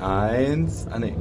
1, nee.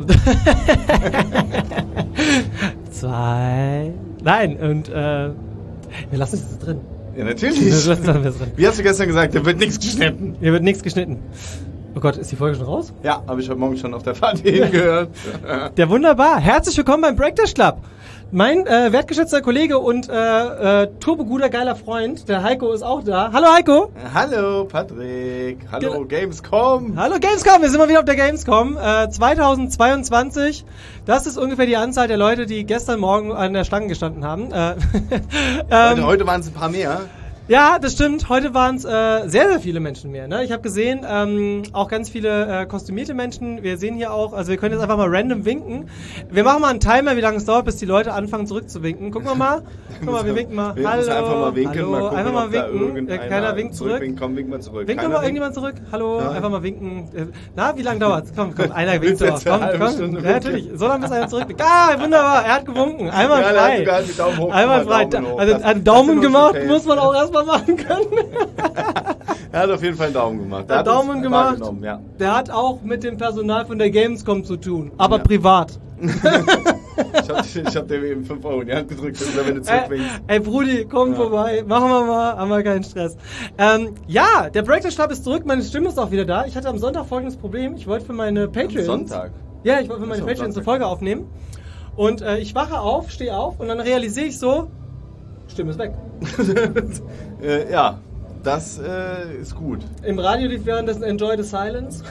2. Nein, und wir lassen es drin. Ja, natürlich. Wir lassen es drin. Wie hast du gestern gesagt, hier wird nichts geschnitten? Hier wird nichts geschnitten. Oh Gott, ist die Folge schon raus? Ja, habe ich heute Morgen schon auf der Fahrt hierhin gehört. Ja, wunderbar. Herzlich willkommen beim Breakdash Club. Mein wertgeschätzter Kollege und turboguter geiler Freund, der Heiko, ist auch da. Hallo Heiko. Hallo Patrick. Hallo Gamescom. Hallo Gamescom, wir sind mal wieder auf der Gamescom 2022. Das ist ungefähr die Anzahl der Leute, die gestern Morgen an der Schlange gestanden haben. Heute waren es ein paar mehr. Ja, das stimmt. Heute waren es sehr, sehr viele Menschen mehr. Ne? Ich habe gesehen, auch ganz viele kostümierte Menschen. Wir sehen hier auch, also wir können jetzt einfach mal random winken. Wir machen mal einen Timer, wie lange es dauert, bis die Leute anfangen zurückzuwinken. Gucken wir mal. Guck mal, wir winken mal. Wir Hallo. müssen einfach mal winken. Hallo. Mal gucken, einfach mal ob da winken. Keiner winkt zurück. Komm, wink mal zurück. Winkt mal irgendjemand zurück. Hallo, ja. Einfach mal winken. Na, wie lange dauert's? Komm, einer winkt so. Komm. Ja, natürlich. So lange bis einer zurückwinkt. Ah, wunderbar. Er hat gewunken. Einmal frei. Ja, die Daumen hoch. Einmal frei. Also einen Daumen gemacht muss man auch erstmal machen können. Er hat auf jeden Fall einen Daumen gemacht. Der hat Daumen gemacht. Ja. Der hat auch mit dem Personal von der Gamescom zu tun, aber privat. Ich hab dem eben 5 Euro in die Hand gedrückt, wenn du zurückwinkst. Ey Brudi, komm vorbei, machen wir mal, haben wir keinen Stress. Ja, der Breakdash Club ist zurück, meine Stimme ist auch wieder da. Ich hatte am Sonntag folgendes Problem, ich wollte für meine Patreons... Sonntag? Ja, ich wollte für meine Patreons eine Folge aufnehmen. Und ich wache auf, stehe auf und dann realisiere ich so, Stimme ist weg. Ja. Das ist gut. Im Radio lief währenddessen Enjoy the Silence.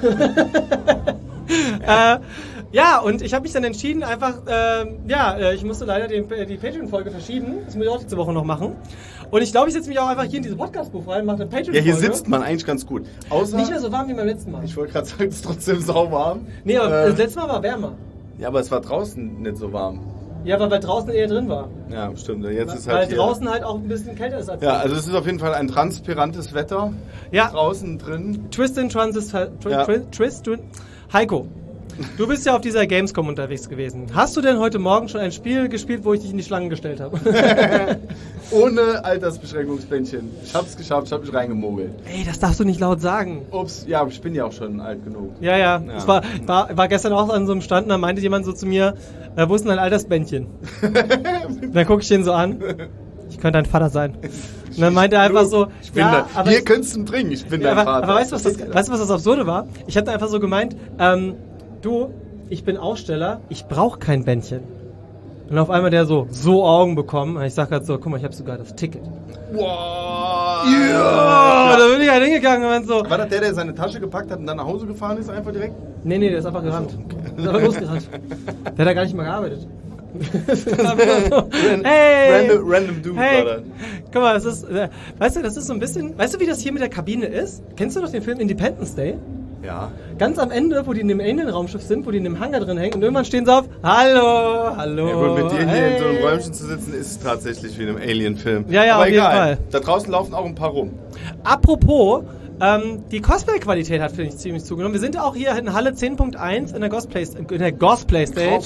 Ja, und ich habe mich dann entschieden, einfach, ich musste leider die Patreon-Folge verschieben. Das muss ich auch diese Woche noch machen. Und ich glaube, ich setze mich auch einfach hier in dieses Podcast-Buch rein und mache eine Patreon-Folge. Ja, hier sitzt man eigentlich ganz gut. Außer, nicht mehr so warm wie beim letzten Mal. Ich wollte gerade sagen, es ist trotzdem sauwarm. Nee, aber das letzte Mal war wärmer. Ja, aber es war draußen nicht so warm. Ja, weil draußen eher drin war. Ja, stimmt. Jetzt ist weil halt draußen halt auch ein bisschen kälter ist als ja, also es ist auf jeden Fall ein transparentes Wetter. Ja. Draußen drin. Heiko, du bist ja auf dieser Gamescom unterwegs gewesen. Hast du denn heute Morgen schon ein Spiel gespielt, wo ich dich in die Schlangen gestellt habe? Ohne Altersbeschränkungsbändchen. Ich hab's geschafft, ich hab mich reingemogelt. Ey, das darfst du nicht laut sagen. Ups, ja, ich bin ja auch schon alt genug. Ja. Es war gestern auch an so einem Stand, da meinte jemand so zu mir, wo ist denn dein Altersbändchen? Dann gucke ich den so an. Ich könnte dein Vater sein. Und dann meinte er einfach so, ich bin ja, aber hier könntest du trinken, ich bin dein Vater. Aber weißt du, was das Absurde war? Ich hatte einfach so gemeint, du, ich bin Aussteller, ich brauche kein Bändchen. Und auf einmal der so Augen bekommen. Und ich sag gerade so, guck mal, ich habe sogar das Ticket. Wow. Ja. Da bin ich halt hingegangen und so. War das der seine Tasche gepackt hat und dann nach Hause gefahren ist, einfach direkt? Nee, der ist einfach gerannt. Okay. Der ist einfach losgerannt. Der hat da gar nicht mal gearbeitet. Hey! Random Dude war das. Guck mal, das ist, weißt du, das ist so ein bisschen, weißt du, wie das hier mit der Kabine ist? Kennst du doch den Film Independence Day? Ja. Ganz am Ende, wo die in dem Alien-Raumschiff sind, wo die in dem Hangar drin hängen und irgendwann stehen sie auf, hallo. Ja gut, mit dir hier in so einem Räumchen zu sitzen, ist tatsächlich wie in einem Alien-Film. Ja, aber auf egal. Jeden Fall. Da draußen laufen auch ein paar rum. Apropos, die Cosplay-Qualität hat, finde ich, ziemlich zugenommen. Wir sind auch hier in Halle 10.1 in der Cosplay Stage. In der Cosplay Stage.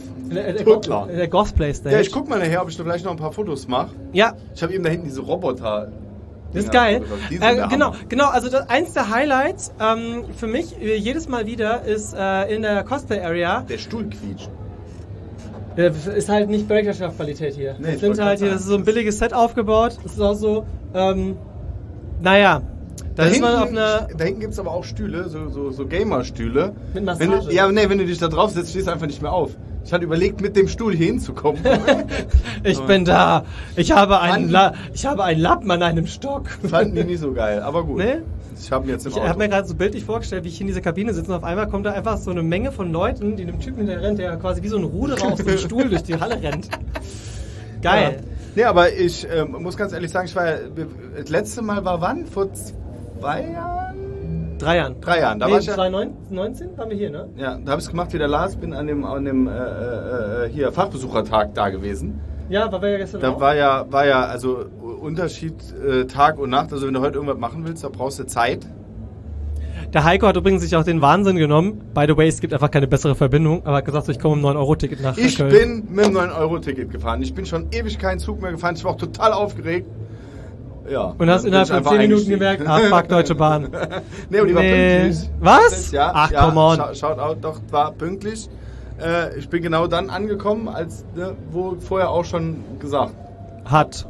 Ja, ich guck mal nachher, ob ich da vielleicht noch ein paar Fotos mache. Ja. Ich habe eben da hinten diese Roboter. Das ist geil. Genau. Also eins der Highlights für mich jedes Mal wieder ist in der Cosplay Area. Der Stuhl quietscht. Ist halt nicht Breakdash-Qualität hier. Nee, Das ist so ein billiges Set aufgebaut. Das ist auch so, naja. Da hinten gibt es aber auch Stühle, so Gamer-Stühle. Mit Massage. Wenn du dich da drauf setzt, stehst du einfach nicht mehr auf. Ich hatte überlegt, mit dem Stuhl hier hinzukommen. Ich bin da. Ich habe einen Lappen an einem Stock. Fanden die nicht so geil, aber gut. Nee? Ich habe mir gerade so bildlich vorgestellt, wie ich in dieser Kabine sitze und auf einmal kommt da einfach so eine Menge von Leuten, die einem Typen hinterher rennt, der quasi wie so ein Ruderer auf so einem Stuhl durch die Halle rennt. Geil. Ja. Nee, aber ich muss ganz ehrlich sagen, das letzte Mal war wann? Vor 2 Jahren? 3 Jahren. 3 Jahren. Da war 2019 waren wir hier, ne? Ja, da habe ich es gemacht wie der Lars, bin an dem hier Fachbesuchertag da gewesen. Ja, war ja gestern da auch. war ja also Unterschied Tag und Nacht. Also wenn du heute irgendwas machen willst, da brauchst du Zeit. Der Heiko hat übrigens sich auch den Wahnsinn genommen. By the way, es gibt einfach keine bessere Verbindung. Aber er hat gesagt, ich komme mit dem 9-Euro-Ticket nach Köln. Ich bin mit dem 9-Euro-Ticket gefahren. Ich bin schon ewig keinen Zug mehr gefahren. Ich war auch total aufgeregt. Ja. Und hast innerhalb von 10 Minuten gemerkt, fuck, Deutsche Bahn. Nee, und die war pünktlich. Was? Ja, Ach, ja, come on. Schaut out, doch, war pünktlich. Ich bin genau dann angekommen, als wo vorher auch schon gesagt. Hat.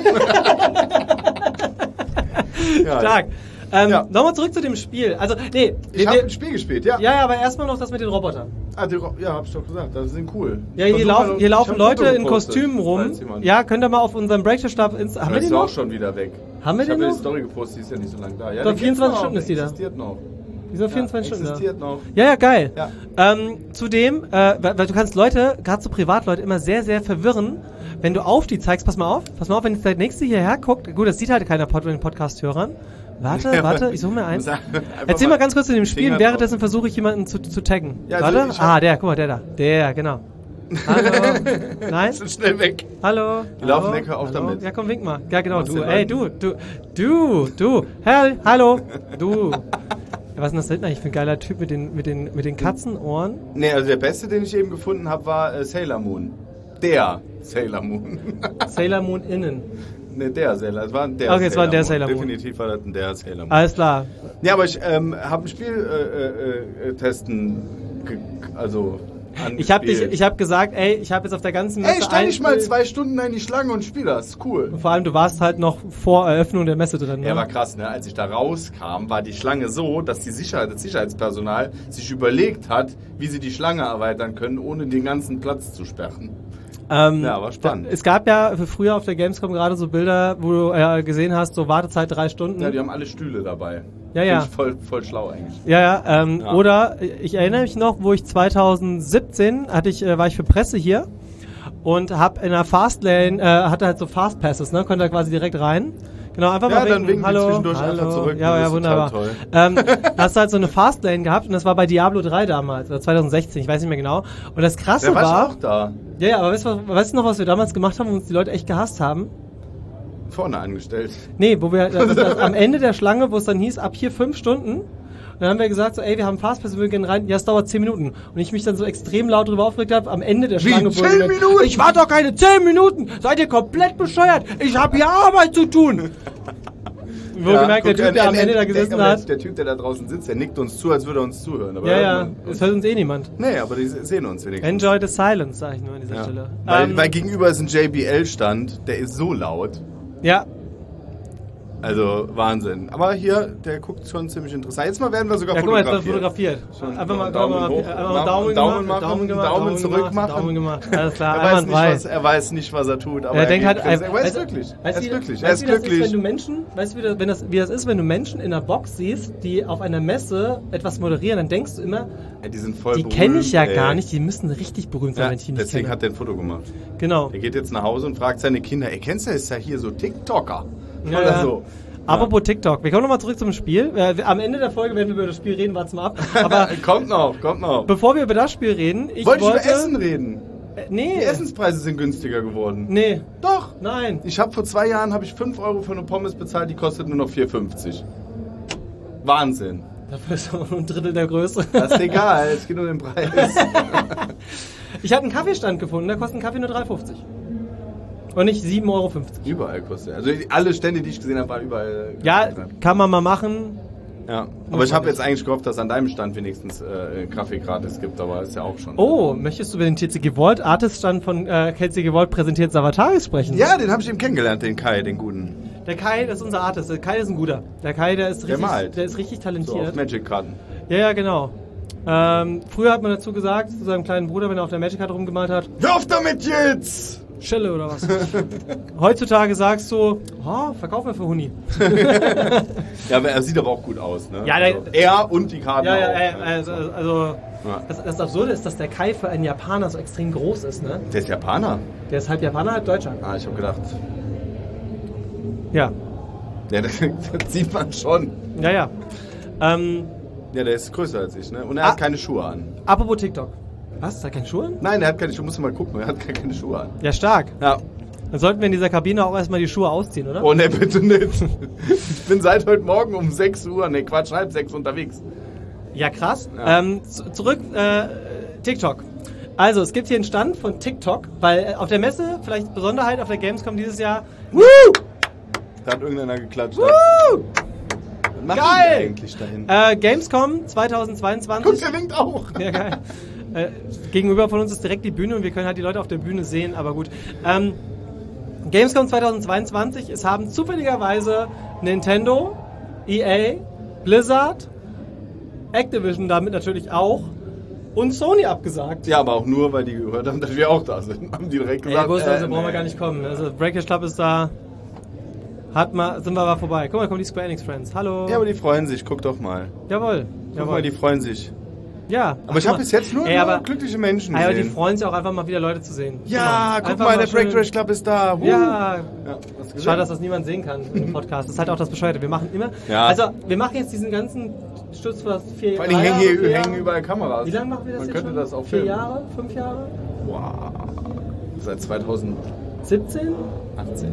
Ja, Stark. Ja. Nochmal zurück zu dem Spiel. Also, nee. Ich habe ein Spiel gespielt, ja. Ja, aber erstmal noch das mit den Robotern. Ja, hab ich doch gesagt, das sind cool. Ja, hier laufen Leute in Kostümen rum. Jemand. Ja, könnt ihr mal auf unserem Breakthrough-Stab... Haben wir den noch? Auch schon wieder weg. Haben wir den noch? Ich habe die Story gepostet, die ist ja nicht so lange da. Ja, Doch, 24 Stunden ist die da. Existiert noch. Die sind 24 Stunden da. Existiert noch. Ja, geil. Ja. Zudem, weil du kannst Leute, gerade so Privatleute, immer sehr, sehr verwirren, wenn du auf die zeigst. Pass mal auf, wenn jetzt der Nächste hierher guckt. Gut, das sieht halt keiner von den Podcast-Hörern. Warte, ich suche mir eins. Erzähl mal ganz kurz zu dem Spiel, währenddessen versuche ich jemanden zu taggen. Ja, warte. Guck mal, der da. Der, genau. Hallo. Nein? Sind schnell weg. Hallo. Die laufen lecker auf damit. Ja, komm, wink mal. Ja, genau, du. Ey, du. Hallo. Du. Was ist denn das denn eigentlich für ein geiler Typ mit den Katzenohren? Nee, also der beste, den ich eben gefunden habe, war Sailor Moon. Der Sailor Moon. Sailor Moon innen. Ne, der Sailor. Es war der Okay, es war der Sailor Moon. Definitiv war das der Sailor Moon. Alles klar. Ja, aber ich habe ein Spiel testen, ich hab gesagt, ey, ich habe jetzt auf der ganzen Messe... Ey, stell dich mal 2 Stunden in die Schlange und spiel das. Cool. Und vor allem, du warst halt noch vor Eröffnung der Messe drin. Ne? Ja, war krass, ne? Als ich da rauskam, war die Schlange so, dass das Sicherheitspersonal sich überlegt hat, wie sie die Schlange erweitern können, ohne den ganzen Platz zu sperren. Ja, war spannend. Es gab ja früher auf der Gamescom gerade so Bilder, wo du gesehen hast, so Wartezeit 3 Stunden. Ja, die haben alle Stühle dabei. Ja. Finde ich voll schlau eigentlich. Ja. Oder ich erinnere mich noch, wo ich 2017 war ich für Presse hier und hab in der Fastlane, hatte halt so Fastpasses, ne, konnte da quasi direkt rein. Genau, einfach mal dann winken hallo, zwischendurch einfach zurück. Ja, wunderbar. Da hast du halt so eine Fastlane gehabt und das war bei Diablo 3 damals, oder 2016, ich weiß nicht mehr genau. Und das Krasse war... war auch da. Ja, aber weißt du noch, was wir damals gemacht haben, wo uns die Leute echt gehasst haben? Vorne angestellt. Nee, wo wir am Ende der Schlange, wo es dann hieß, ab hier 5 Stunden... Dann haben wir gesagt, so, ey, wir haben Fastpass, wir gehen rein. Ja, es dauert 10 Minuten. Und ich mich dann so extrem laut darüber aufgeregt habe, am Ende der Schlange... 10 Minuten? Ich warte doch keine 10 Minuten! Seid ihr komplett bescheuert? Ich habe hier Arbeit zu tun! Wohlgemerkt, der Typ, der am Ende da gesessen hat... Der Typ, der da draußen sitzt, der nickt uns zu, als würde er uns zuhören. Aber es hört uns eh niemand. Nee, aber die sehen uns wenigstens. Enjoy the silence, sag ich nur an dieser Stelle. Weil gegenüber ist ein JBL-Stand, der ist so laut. Ja. Also Wahnsinn. Aber hier, der guckt schon ziemlich interessant. Jetzt mal werden wir sogar fotografiert. Ja, guck mal, jetzt wird fotografiert. Einfach mal Daumen zurück machen. Daumen gemacht. Alles klar, er weiß nicht, was er tut. Aber er denkt halt, er ist glücklich. Er ist glücklich. Weißt du, wie das ist, wenn du Menschen in einer Box siehst, die auf einer Messe etwas moderieren, dann denkst du immer, die sind voll die kenne ich ja gar nicht, die müssen richtig berühmt sein, wenn ich die nicht kenne. Deswegen hat er ein Foto gemacht. Genau. Er geht jetzt nach Hause und fragt seine Kinder, kennst du, ist ja hier so TikToker. Ja. So. Apropos TikTok, wir kommen nochmal zurück zum Spiel. Am Ende der Folge werden wir über das Spiel reden, warten mal ab. Aber kommt noch. Bevor wir über das Spiel reden, wollte ich über Essen reden? Nee. Die Essenspreise sind günstiger geworden. Nee. Doch. Nein. Vor 2 Jahren habe ich 5 Euro für eine Pommes bezahlt, die kostet nur noch 4,50. Wahnsinn. Dafür ist auch ein Drittel der Größe. Das ist egal, es geht um den Preis. Ich habe einen Kaffeestand gefunden, da kostet ein Kaffee nur 3,50. Und nicht 7,50 Euro. Überall kostet. Also alle Stände, die ich gesehen habe, waren überall. Ja, kann man mal machen. Ja, aber ich habe jetzt eigentlich gehofft, dass an deinem Stand wenigstens Kaffee gratis gibt, aber ist ja auch schon. Oh, möchtest du über den TCG Vault Artist-Stand von TCG Vault präsentiert Savataris sprechen? Ja, den habe ich eben kennengelernt, den Kai, den Guten. Der Kai, das ist unser Artist. Der Kai ist ein guter. Der Kai, der ist richtig talentiert. So auf Magic-Karten. Ja, genau. Früher hat man dazu gesagt, zu seinem kleinen Bruder, wenn er auf der Magic-Karte rumgemalt hat: Hör auf damit jetzt! Schelle oder was? Heutzutage sagst du, verkauf mir für Huni. Ja, aber er sieht aber auch gut aus, ne? Ja, also, er und die Karten auch. Also das Absurde ist, dass der Kai für einen Japaner so extrem groß ist, ne? Der ist Japaner? Der ist halb Japaner, halb Deutscher. Ah, ich hab gedacht. Ja. Ja, das sieht man schon. Ja. Ja, der ist größer als ich, ne? Und er hat keine Schuhe an. Apropos TikTok. Was? Hat er keine Schuhe an? Nein, er hat keine Schuhe. Musst du mal gucken. Er hat gar keine Schuhe an. Ja, stark. Ja. Dann sollten wir in dieser Kabine auch erstmal die Schuhe ausziehen, oder? Oh, ne, bitte nicht. Ich bin seit heute Morgen um 6 Uhr, halb 6 unterwegs. Ja, krass. Ja. Zurück, TikTok. Also, es gibt hier einen Stand von TikTok, weil auf der Messe, vielleicht Besonderheit auf der Gamescom dieses Jahr... Woo! Da hat irgendeiner geklatscht. Was machen die eigentlich dahin? Gamescom 2022. Guck, der winkt auch. Ja, geil. Gegenüber von uns ist direkt die Bühne und wir können halt die Leute auf der Bühne sehen, aber gut. Gamescom 2022, es haben zufälligerweise Nintendo, EA, Blizzard, Activision damit natürlich auch und Sony abgesagt. Ja, aber auch nur, weil die gehört haben, dass wir auch da sind. Haben die direkt gesagt, also brauchen wir gar nicht kommen. Also Breakage Club ist da, sind wir aber vorbei. Guck mal, kommen die Square Enix Friends. Hallo. Ja, aber die freuen sich, guck doch mal. Jawohl. Guck mal, die freuen sich. Ja. Aber ich habe bis jetzt nur glückliche Menschen gesehen. Aber die freuen sich auch einfach mal wieder Leute zu sehen. Ja, guck mal, der Breakage Club ist da. Ja. Schade, dass das niemand sehen kann im Podcast. Das ist halt auch das Bescheuerte. Wir machen immer, wir machen jetzt diesen ganzen Stutz fast 4 Jahre. Vor allem hängen überall Kameras. Wie lange machen wir das jetzt schon? Das auch 4 Jahre? 5 Jahre? Wow. Seit 2017? 18.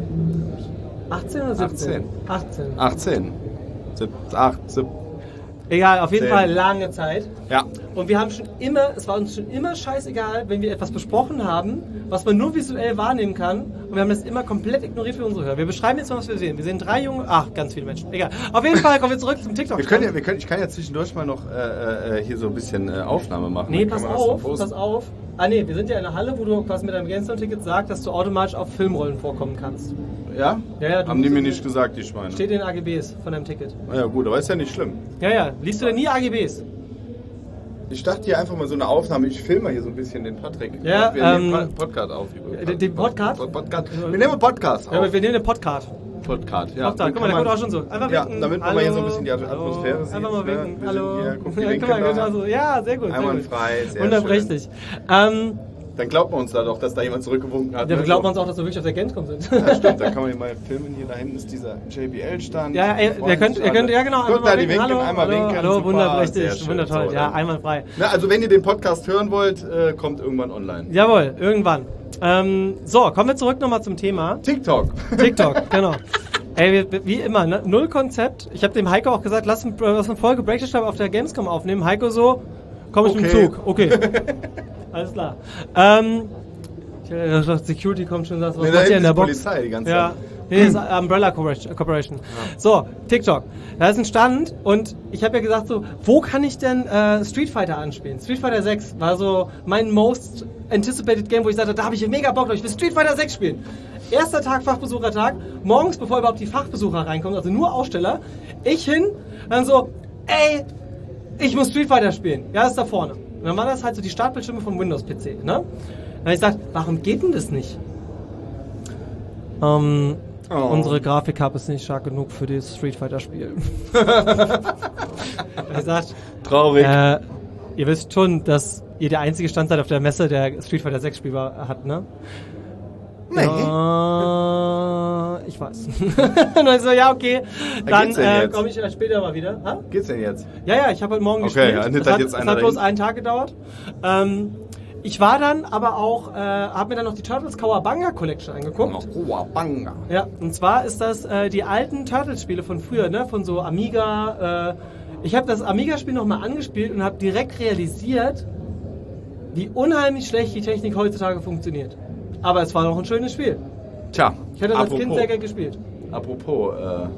18 oder 17? 18. 18. Egal, auf jeden Fall lange Zeit. Ja. Und es war uns schon immer scheißegal, wenn wir etwas besprochen haben, was man nur visuell wahrnehmen kann. Und wir haben das immer komplett ignoriert für unsere Hörer. Wir beschreiben jetzt mal, was wir sehen. Wir sehen 3 junge, ganz viele Menschen. Egal. Auf jeden Fall kommen wir zurück zum TikTok. Ich kann ja zwischendurch mal noch hier so ein bisschen Aufnahme machen. Nee, pass auf. Nee, wir sind ja in einer Halle, wo du quasi mit deinem GameStone-Ticket sagst, dass du automatisch auf Filmrollen vorkommen kannst. Ja? Ja, haben die mir nicht gesagt, die Schweine. Steht in den AGBs von deinem Ticket. Ja gut, aber ist ja nicht schlimm. Ja. Liest du denn nie AGBs? Ich dachte hier einfach mal so eine Aufnahme. Ich filme hier so ein bisschen den Patrick. Ja, wir nehmen Podcast auf. Den Podcast? Wir nehmen Podcast auf. Ja, aber wir nehmen den Podcast. Podcast, ja. Guck mal, der kommt auch schon so. Einfach winken. Ja, damit man hier so ein bisschen die Atmosphäre sieht. Einfach mal winken. Hallo. Hier, guck, guck mal, ja, sehr gut. Einwandfrei, sehr unterbrechlich. Dann glaubt man uns da doch, dass da jemand zurückgewunken hat. Ja, dann glaubt man uns auch, dass wir wirklich auf der Gamescom sind. Ja, stimmt, da kann man mal filmen. Hier da hinten ist dieser JBL-Stand. Ja, ihr könnt, ja genau. Guckt da, die winken, einmal winken. Hallo, wunderprächtig, wundertoll. Ja, einwandfrei. Na, also wenn ihr den Podcast hören wollt, kommt irgendwann online. Jawohl, irgendwann. So, kommen wir zurück nochmal zum Thema. TikTok, genau. Ey, wie immer, ne? Null Konzept. Ich habe dem Heiko auch gesagt, lass eine Folge Breakage Club auf der Gamescom aufnehmen. Heiko so, komm ich mit dem Zug. Okay. Alles klar. Ich dachte, Security kommt schon und sagt, was macht ihr in der Box? Polizei die ganze Zeit. Nee, das ist Umbrella Corporation. Ja. So, TikTok. Da ist ein Stand und ich habe ja gesagt so, wo kann ich denn Street Fighter anspielen? Street Fighter 6 war so mein most anticipated Game, wo ich sagte, da habe ich mega Bock drauf, ich will Street Fighter 6 spielen. Erster Tag, Fachbesuchertag, morgens, bevor überhaupt die Fachbesucher reinkommen, also nur Aussteller, ich hin, dann so, ey, ich muss Street Fighter spielen. Ja, das ist da vorne. Und dann war das halt so die Startbildschirme vom Windows-PC, ne? Dann habe ich gesagt, warum geht denn das nicht? Unsere Grafikkarte ist nicht stark genug für das Street Fighter-Spiel. Er gesagt, traurig. Ihr wisst schon, dass ihr der einzige Stand seid auf der Messe, der Street Fighter 6 spielbar hat, ne? Nee. Ich weiß. Und dann so, ja, okay. Dann komme ich später mal wieder. Ha? Geht's denn jetzt? Ja, ich habe heute Morgen gespielt. Okay, das hat bloß einen Tag gedauert. Ich war dann aber auch, habe mir dann noch die Turtles Cowabunga Collection angeguckt. Cowabunga. Ja, und zwar ist das die alten Turtles-Spiele von früher, ne? Von so Amiga. Ich habe das Amiga-Spiel nochmal angespielt und habe direkt realisiert, wie unheimlich schlecht die Technik heutzutage funktioniert. Aber es war noch ein schönes Spiel. Tja, ich hätte das als Kind sehr gerne gespielt. Apropos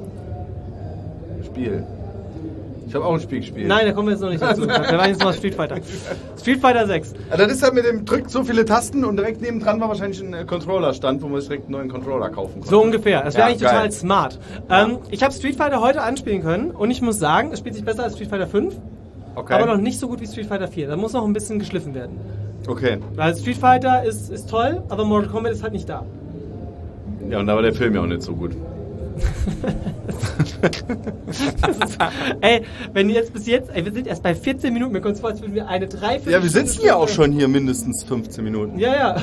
Spiel. Ich habe auch ein Spiel gespielt. Nein, da kommen wir jetzt noch nicht dazu. Wir waren jetzt mal Street Fighter. Street Fighter 6. Ja, das ist halt mit dem drückt so viele Tasten und direkt nebendran war wahrscheinlich ein Controller-Stand, wo man direkt einen neuen Controller kaufen konnte. So ungefähr. Das wäre eigentlich total smart. Ja. Ich habe Street Fighter heute anspielen können und ich muss sagen, es spielt sich besser als Street Fighter 5. Okay. Aber noch nicht so gut wie Street Fighter 4. Da muss noch ein bisschen geschliffen werden. Okay. Weil Street Fighter ist toll, aber Mortal Kombat ist halt nicht da. Ja, und da war der Film ja auch nicht so gut. Ey, wenn jetzt bis jetzt, wir sind erst bei 14 Minuten, wir kommen vor, als würden wir eine Dreiviertel. Ja, wir sitzen ja auch schon hier mindestens 15 Minuten. Ja.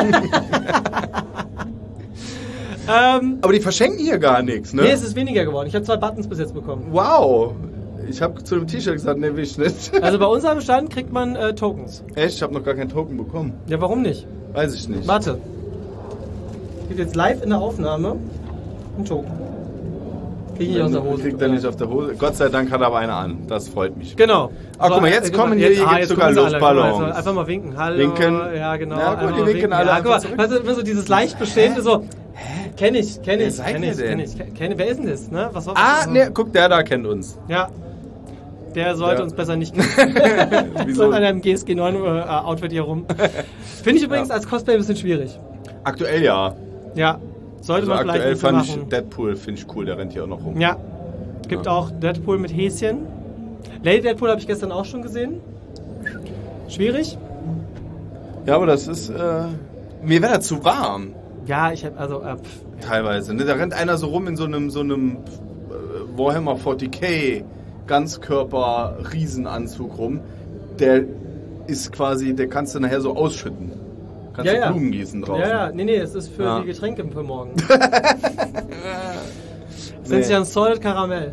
Aber die verschenken hier gar nichts, ne? Nee, es ist weniger geworden. Ich habe 2 Buttons bis jetzt bekommen. Wow. Ich habe zu dem T-Shirt gesagt, ne, will ich nicht. Also bei unserem Stand kriegt man Tokens. Echt? Ich habe noch gar keinen Token bekommen. Ja, warum nicht? Weiß ich nicht. Warte. Gibt jetzt live in der Aufnahme einen Token. Krieg ich aus der Hose. Kriegt er nicht auf der Hose. Gott sei Dank hat er aber einer an. Das freut mich. Genau. Ach, guck mal, jetzt kommen hier gibt sogar Luftballons. Also einfach mal winken. Hallo. Winken. Ja, genau. Ja, gut, die winken alle. Ja, guck mal, weißt du, so dieses leicht bestehende so, Kenn ich. Wer ist Wer ist denn das? Ne? Ne, guck, der da kennt uns. Ja. Der sollte uns besser nicht kennen. So in einem GSG 9 Outfit hier rum. Finde ich übrigens als Cosplay ein bisschen schwierig. Aktuell ja. Ja. Sollte man vielleicht aktuell fand machen. ich Deadpool, finde ich cool, der rennt hier auch noch rum. Ja. Gibt auch Deadpool mit Häschen. Lady Deadpool habe ich gestern auch schon gesehen. Schwierig. Ja, aber das ist, mir wäre das zu warm. Ja, ich habe teilweise, ne? Da rennt einer so rum in so einem Warhammer 40k Ganzkörper-Riesenanzug rum. Der ist quasi, der kannst du nachher so ausschütten. Kannst du Blumen gießen drauf. Ja, nee, es ist für die Getränke für morgen. Sind sie an Solid Karamell?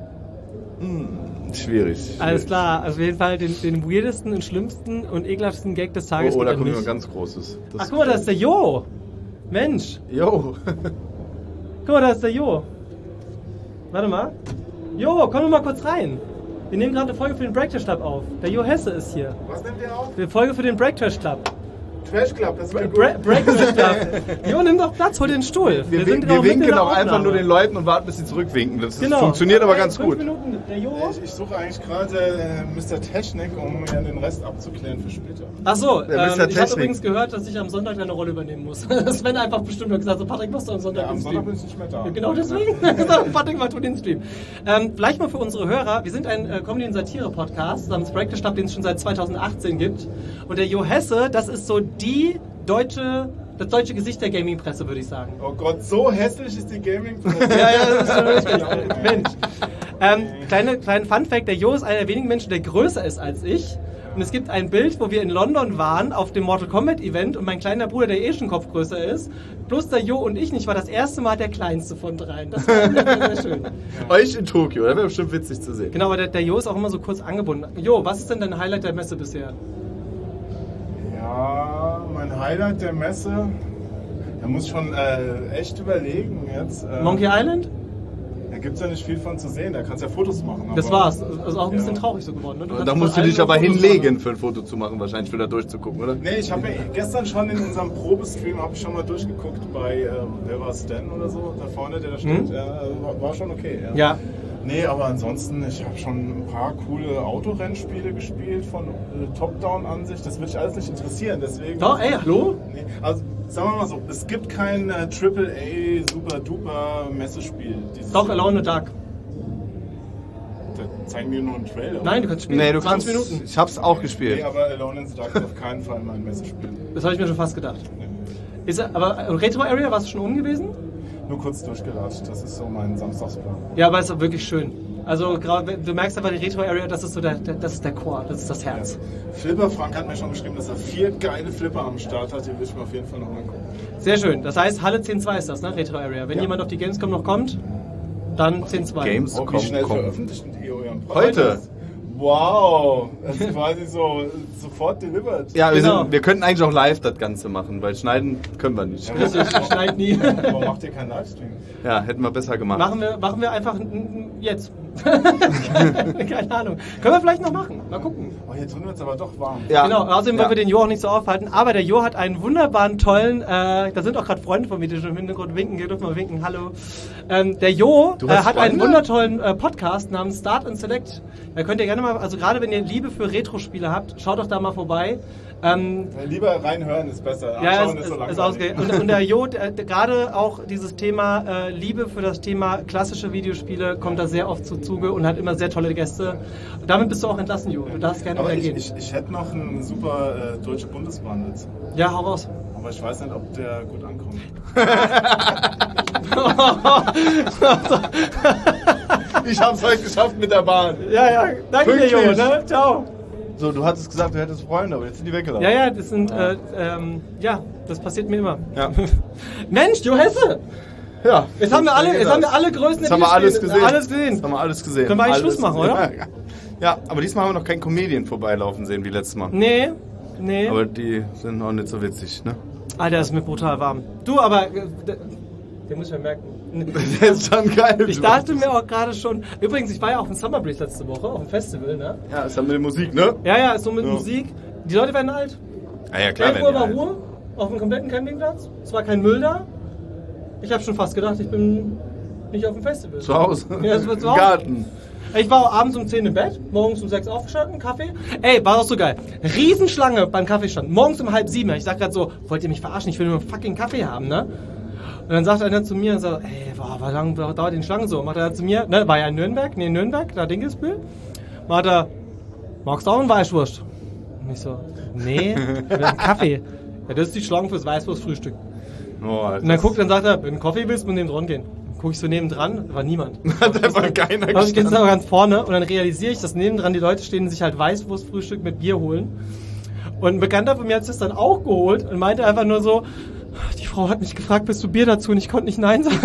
Schwierig. Alles klar, also auf jeden Fall den weirdesten und schlimmsten und ekelhaftesten Gag des Tages. Oh, da kommt noch ein ganz großes. Ach, guck mal, da ist der Jo. Mensch. Jo. Guck mal, da ist der Jo. Warte mal. Jo, komm doch mal kurz rein. Wir nehmen gerade eine Folge für den Breaktrash Club auf. Der Jo Hesse ist hier. Was nimmt ihr auf? Eine Folge für den Breaktrash Club. Trash Club, das ist gut. Breaktrash Club. Jo, nimm doch Platz, hol dir den Stuhl. Wir winken auch einfach nur den Leuten und warten, bis sie zurückwinken. Das funktioniert aber ganz gut. Minuten, der Jo. Ich suche eigentlich gerade Mr. Technik, um mir den Rest abzuklären für später. Achso, ich habe übrigens gehört, dass ich am Sonntag eine Rolle übernehmen muss. Sven einfach bestimmt hat gesagt, so Patrick, machst du am Sonntag den Stream? Am Sonntag bin ich nicht mehr da. Genau deswegen. Patrick, mach du den Stream. Vielleicht mal für unsere Hörer, wir sind ein Comedy- und Satire-Podcast namens Breaktrash Club, den es schon seit 2018 gibt. Und der Jo Hesse, das ist so das deutsche Gesicht der Gaming-Presse, würde ich sagen. Oh Gott, so hässlich ist die Gaming-Presse. ja, das ist schon richtig. Mensch. Kleinen Fun-Fact, der Jo ist einer der wenigen Menschen, der größer ist als ich. Und es gibt ein Bild, wo wir in London waren, auf dem Mortal Kombat Event und mein kleiner Bruder, der schon Kopf größer ist, plus der Jo und ich nicht, war das erste Mal der kleinste von dreien. Das war sehr schön. Euch in Tokio, das wäre bestimmt witzig zu sehen. Genau, aber der Jo ist auch immer so kurz angebunden. Jo, was ist denn dein Highlight der Messe bisher? Ja, mein Highlight der Messe, da muss ich schon echt überlegen jetzt. Monkey Island? Da gibt es ja nicht viel von zu sehen, da kannst du ja Fotos machen. Das war's, also auch ein bisschen traurig so geworden. Ne? Da musst du dich aber hinlegen, für ein Foto zu machen, wahrscheinlich für da durchzugucken, oder? Nee, ich habe mir gestern schon in unserem Probestream schon mal durchgeguckt bei, wer war Stan oder so, da vorne, der da steht. Ja, war schon okay. Ja. Nee, aber ansonsten, ich habe schon ein paar coole Autorennspiele gespielt von Top-Down-Ansicht. Das würde ich alles nicht interessieren, deswegen... Doch, ey, hallo? Nee, also sagen wir mal so, es gibt kein AAA Super-Duper-Messespiel. Doch, Alone in the Dark. Da zeigen wir nur einen Trailer. Nein, du kannst spielen. Nee, du 20 kannst, Minuten. Ich hab's auch gespielt. Nee, aber Alone in the Dark ist auf keinen Fall mein Messespiel. Das habe ich mir schon fast gedacht. Nee. Aber Retro Area, warst du schon unten gewesen? Nur kurz durchgelatscht, das ist so mein Samstagsplan. Ja, aber es ist wirklich schön. Also du merkst einfach die Retro Area, das ist so das ist der Core, das ist das Herz. Ja. Flipper Frank hat mir schon geschrieben, dass er 4 geile Flipper am Start hat, die will ich mir auf jeden Fall noch angucken. Sehr schön. Das heißt, Halle 10.2 ist das, ne? Retro Area. Wenn jemand auf die Gamescom noch kommt, dann 10.2. Gamescom wie schnell veröffentlicht ihr euren Preis? Heute. Wow, das ist quasi so sofort delivered. Ja, Genau. wir könnten eigentlich auch live das Ganze machen, weil schneiden können wir nicht. Ja, Ich schneid nie. Warum macht ihr keinen Livestream? Ja, hätten wir besser gemacht. Machen wir einfach jetzt. Keine Ahnung. Können wir vielleicht noch machen. Mal gucken. Oh, hier drin wird es aber doch warm. Ja. Genau, außerdem wollen wir den Jo auch nicht so aufhalten. Aber der Jo hat einen wunderbaren, tollen, da sind auch gerade Freunde von mir, die schon im Hintergrund winken. Ihr dürft mal winken, hallo. Der Jo hat einen wundertollen Podcast namens Start and Select. Da könnt ihr gerne mal, also gerade wenn ihr Liebe für Retro-Spiele habt, schaut doch da mal vorbei. Lieber reinhören ist besser. Ja, Anschauen ist so langweilig. und der Jo, gerade auch dieses Thema Liebe für das Thema klassische Videospiele kommt da sehr oft zu Zuge und hat immer sehr tolle Gäste. Und damit bist du auch entlassen, Jo. Du darfst gerne Aber wieder gehen. ich hätte noch einen super Deutsche Bundesbahnwitz. Ja, hau raus. Aber ich weiß nicht, ob der gut ankommt. Ich hab's heute geschafft mit der Bahn. Ja, danke dir, Jo, ne? Ciao. So, du hattest gesagt, du hättest Freunde, aber jetzt sind die weggelaufen. Ja, das sind, das passiert mir immer. Ja. Mensch, Jo Hesse! Ja. Jetzt haben wir alle Größen Jetzt haben wir alles gesehen. Alles gesehen. Jetzt haben wir alles gesehen. Können wir eigentlich Schluss machen, oder? Ja, aber diesmal haben wir noch keinen Comedian vorbeilaufen sehen wie letztes Mal. Nee. Aber die sind auch nicht so witzig, ne? Alter, ist mir brutal warm. Du, aber... Den muss ich mir merken. Der ist schon geil. Ich dachte mir auch gerade schon... Übrigens, ich war ja auf dem Summer Breeze letzte Woche, auf dem Festival, ne? Ja, ist dann mit der Musik, ne? Ja, ist so mit Musik. Die Leute werden alt. Ah ja, klar. 11 Uhr war Ruhe auf dem kompletten Campingplatz. Es war kein Müll da. Ich habe schon fast gedacht, ich bin nicht auf dem Festival. Zu Hause? Ja, das wird zu Hause. Im Garten. Ich war abends um 10 im Bett, morgens um 6 aufgestanden, Kaffee. Ey, war auch so geil. Riesenschlange beim Kaffeestand. Morgens um 6:30. Ich sag grad so, wollt ihr mich verarschen? Ich will nur einen fucking Kaffee haben, ne? Und dann sagt einer zu mir, so, ey, wie lange dauert die Schlange so? Macht er zu mir, ne, war ja in Nürnberg, da Dinkelsbühl. Macht er, magst du auch einen Weißwurst? Und ich so, nee, ich will einen Kaffee. Ja, das ist die Schlange fürs Weißwurstfrühstück. Oh, und dann sagt er, wenn du einen Kaffee willst, musst du neben dran gehen. Guck ich so nebendran, war niemand. Hat einfach keiner gestanden. Ich gehe aber ganz vorne und dann realisiere ich, dass nebendran die Leute stehen und sich halt Weißwurstfrühstück mit Bier holen. Und ein Bekannter von mir hat sich das dann auch geholt und meinte einfach nur so, die Frau hat mich gefragt, bist du Bier dazu? Und ich konnte nicht Nein sagen.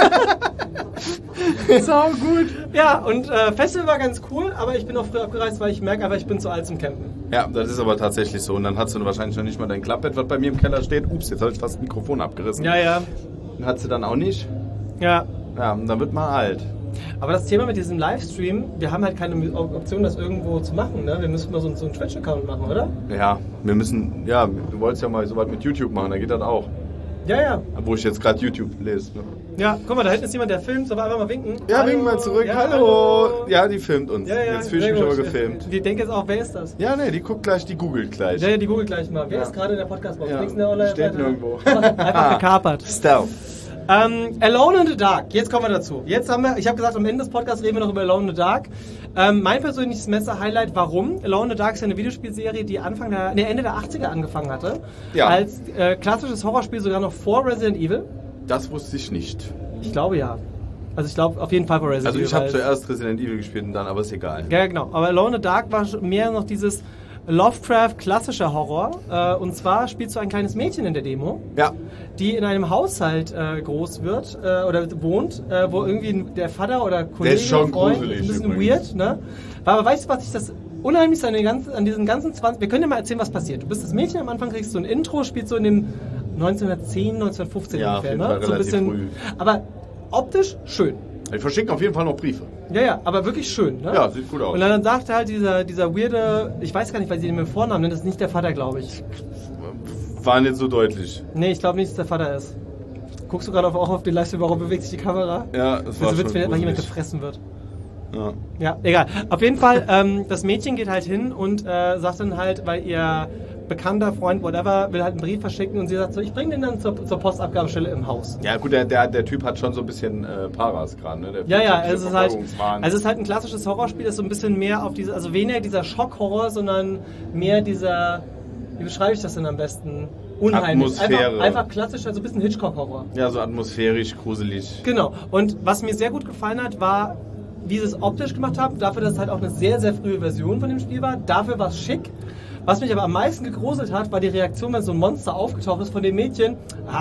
Sau gut. Ja, und Festival war ganz cool, aber ich bin auch früh abgereist, weil ich merke einfach, ich bin zu alt zum Campen. Ja, das ist aber tatsächlich so. Und dann hast du wahrscheinlich noch nicht mal dein Klappbett, was bei mir im Keller steht. Ups, jetzt habe ich fast das Mikrofon abgerissen. Ja. Hat sie dann auch nicht. Ja. Ja, und dann wird man alt. Aber das Thema mit diesem Livestream, wir haben halt keine Option, das irgendwo zu machen, ne? Wir müssen mal so einen Twitch-Account machen, oder? Ja, du wolltest ja mal so was mit YouTube machen, da geht das auch. Ja. Wo ich jetzt gerade YouTube lese. Ne? Ja, guck mal, da hinten ist jemand, der filmt, soll wir einfach mal winken? Ja, winken mal zurück, ja, hallo. Ja, die filmt uns. Ja, jetzt fühle ich mich aber gefilmt. Die denkt jetzt auch, wer ist das? Ja, ne, die guckt gleich, die googelt gleich. Ja, die googelt gleich mal. Wer ist gerade in der Podcast-Box? Ja, Nichts in der Online steht nirgendwo. Einfach gekapert. Stealth. Alone in the Dark, jetzt kommen wir dazu. Ich habe gesagt, am Ende des Podcasts reden wir noch über Alone in the Dark. Mein persönliches Messer-Highlight, warum? Alone in the Dark ist ja eine Videospielserie, die Ende der 80er angefangen hatte. Ja. Als klassisches Horrorspiel sogar noch vor Resident Evil. Das wusste ich nicht. Ich glaube ja. Also ich glaube auf jeden Fall vor Resident Evil. Also ich habe zuerst Resident Evil gespielt und dann, aber ist egal. Ja, genau. Aber Alone in the Dark war mehr noch dieses Lovecraft-klassischer Horror. Und zwar spielst du ein kleines Mädchen in der Demo, die in einem Haushalt groß wird oder wohnt, wo irgendwie der Vater oder Kollege, der ist schon Freund, gruselig, ein bisschen übrigens. weird, ne? Aber weißt du, was ich das unheimlich an diesen ganzen 20... Wir können dir mal erzählen, was passiert. Du bist das Mädchen, am Anfang kriegst du ein Intro, spielst so in dem 1910, 1915 ja, ungefähr, auf jeden ne? Fall So ein bisschen, früh. aber optisch schön. Die verschicken auf jeden Fall noch Briefe. Ja, aber wirklich schön, ne? Ja, sieht gut aus. Und dann sagt halt dieser weirde, ich weiß gar nicht, weil sie den mit Vornamen nennt, das ist nicht der Vater, glaube ich. War nicht so deutlich. Nee, ich glaube nicht, dass der Vater ist. Guckst du gerade auch auf den Livestream, warum bewegt sich die Kamera? Ja, das war so schon wenn jemand gefressen wird. Ja, egal. Auf jeden Fall, das Mädchen geht halt hin und sagt dann halt, weil ihr bekannter Freund, whatever, will halt einen Brief verschicken und sie sagt so, ich bringe den dann zur Postabgabestelle im Haus. Ja gut, der Typ hat schon so ein bisschen Paras gerade, ne? Es ist halt ein klassisches Horrorspiel, das so ein bisschen mehr auf diese, also weniger dieser Schockhorror, sondern mehr dieser, wie beschreibe ich das denn am besten? Unheimlich. Atmosphäre. Einfach klassisch, also ein bisschen Hitchcock-Horror. Ja, so atmosphärisch, gruselig. Genau. Und was mir sehr gut gefallen hat, war, wie sie es optisch gemacht haben, dafür, dass es halt auch eine sehr, sehr frühe Version von dem Spiel war. Dafür war es schick. Was mich aber am meisten gegruselt hat, war die Reaktion, wenn so ein Monster aufgetaucht ist von dem Mädchen.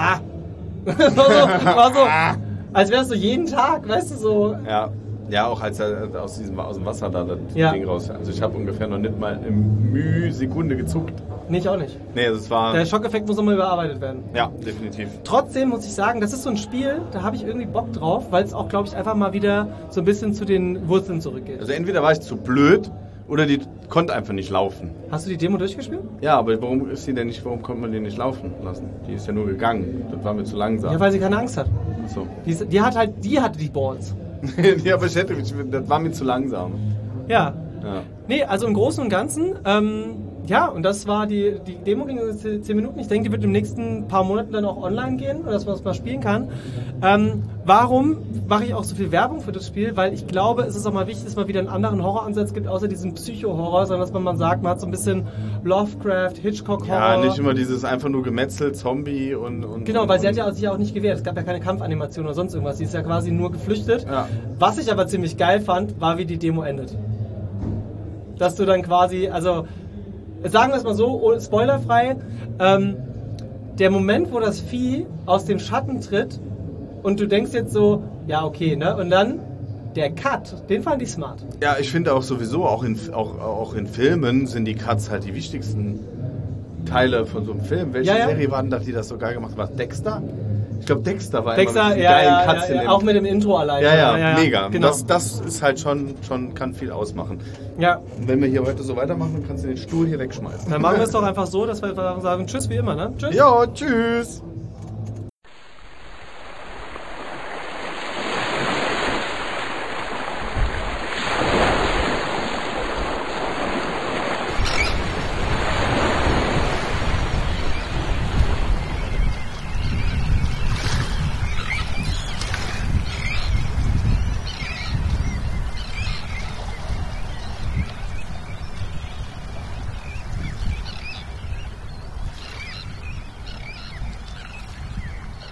war so, als wäre es so jeden Tag, weißt du, so. Ja, auch als er aus dem Wasser da das Ding raus. Also ich habe ungefähr noch nicht mal eine Sekunde gezuckt. Nee, ich auch nicht. Nee, das war... Der Schockeffekt muss nochmal überarbeitet werden. Ja, definitiv. Trotzdem muss ich sagen, das ist so ein Spiel, da habe ich irgendwie Bock drauf, weil es auch, glaube ich, einfach mal wieder so ein bisschen zu den Wurzeln zurückgeht. Also entweder war ich zu blöd oder die konnte einfach nicht laufen. Hast du die Demo durchgespielt? Ja, aber warum konnte man die nicht laufen lassen? Die ist ja nur gegangen. Das war mir zu langsam. Ja, weil sie keine Angst hat. Ach so. Die hatte die Balls. Ja, aber das war mir zu langsam. Ja. Nee, also im Großen und Ganzen, und das war die Demo ging 10 Minuten. Ich denke, die wird im nächsten paar Monaten dann auch online gehen, dass man das mal spielen kann. Warum mache ich auch so viel Werbung für das Spiel? Weil ich glaube, es ist auch mal wichtig, dass man wieder einen anderen Horroransatz gibt, außer diesen Psycho-Horror, sondern dass man mal sagt, man hat so ein bisschen Lovecraft, Hitchcock-Horror. Ja, nicht immer dieses einfach nur Gemetzel, Zombie und... Genau, weil sie hat ja sich auch nicht gewehrt. Es gab ja keine Kampfanimation oder sonst irgendwas. Sie ist ja quasi nur geflüchtet. Ja. Was ich aber ziemlich geil fand, war, wie die Demo endet. Dass du dann quasi, also... Sagen wir es mal so, spoilerfrei, der Moment, wo das Vieh aus dem Schatten tritt und du denkst jetzt so, ja okay, ne? Und dann der Cut, den fand ich smart. Ja, ich finde auch sowieso, auch in Filmen sind die Cuts halt die wichtigsten Teile von so einem Film. Welche Serie war denn das, die das so geil gemacht hat? War Dexter? Ich glaube, Dexter war immer mit geilen Cuts in dem... Auch mit dem Intro allein. Ja, mega. Genau. Das ist halt schon kann viel ausmachen. Ja. Und wenn wir hier heute so weitermachen, kannst du den Stuhl hier wegschmeißen. Dann machen wir es doch einfach so, dass wir sagen, tschüss wie immer, ne? Tschüss. Ja, tschüss.